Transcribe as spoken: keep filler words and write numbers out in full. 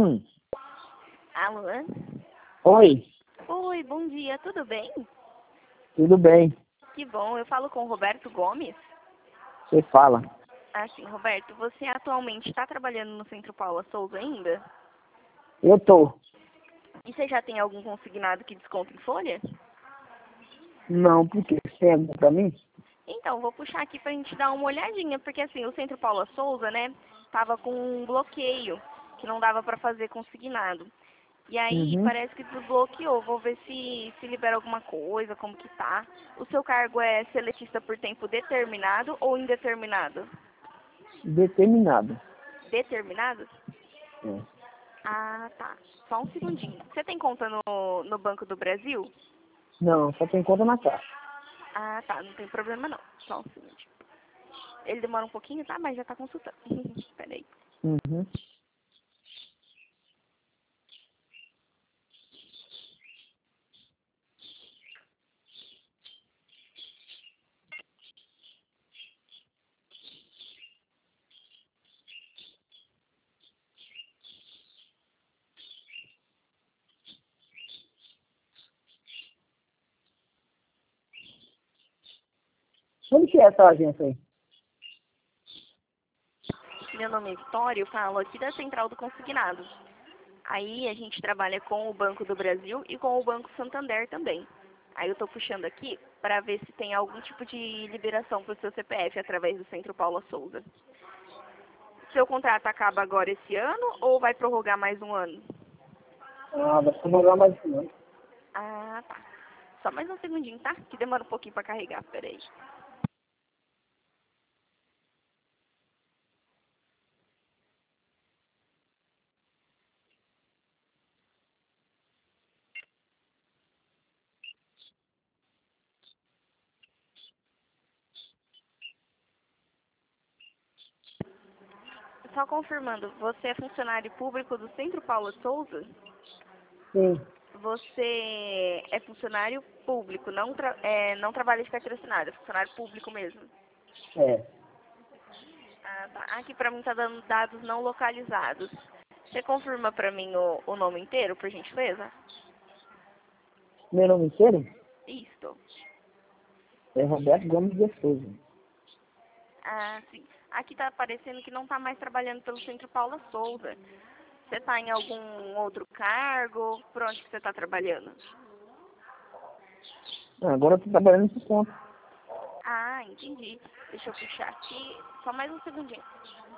Hum, Alô? oi, Oi, bom dia, tudo bem? tudo bem? Que bom, eu falo com o Roberto Gomes. Você fala? Ah, sim, Roberto, você atualmente está trabalhando no Centro Paula Souza ainda? Eu tô. E você já tem algum consignado que desconta em folha? Não, por quê? Você tem algum pra mim? Então, vou puxar aqui pra gente dar uma olhadinha, porque assim, o Centro Paula Souza, né, tava com um bloqueio, que não dava pra fazer consignado. E aí, Uhum. parece que desbloqueou. Vou ver se, se libera alguma coisa, como que tá. O seu cargo é seletista por tempo determinado ou indeterminado? Determinado. Determinado? É. Ah, tá. Só um segundinho. Você tem conta no, no Banco do Brasil? Não, só tem conta na caixa. Ah, tá. Não tem problema não. Só um segundinho. Ele demora um pouquinho, tá? Mas já tá consultando. Peraí. Uhum. Onde que é essa agência aí? Meu nome é Vitória, eu falo aqui da Central do Consignado. Aí a gente trabalha com o Banco do Brasil e com o Banco Santander também. Aí eu tô puxando aqui para ver se tem algum tipo de liberação para o seu C P F através do Centro Paula Souza. Seu contrato acaba agora esse ano ou vai prorrogar mais um ano? Ah, vai prorrogar mais um ano. Ah, tá. Só mais um segundinho, tá? Que demora um pouquinho para carregar, peraí. Só confirmando, você é funcionário público do Centro Paula Souza? Sim, Você é funcionário público, não, tra é, não trabalha de carteira assinada, é funcionário público mesmo. é. Ah, tá. Aqui pra mim tá dando dados não localizados. Você confirma pra mim o, o nome inteiro, por gentileza? Meu nome inteiro Isto. é Roberto Gomes de Souza. Ah, sim. Aqui tá aparecendo que não tá mais trabalhando pelo Centro Paula Souza. Você tá em algum outro cargo? Por onde que você tá trabalhando? Ah, agora eu tô trabalhando por conta. Ah, entendi. Deixa eu puxar aqui. Só mais um segundinho.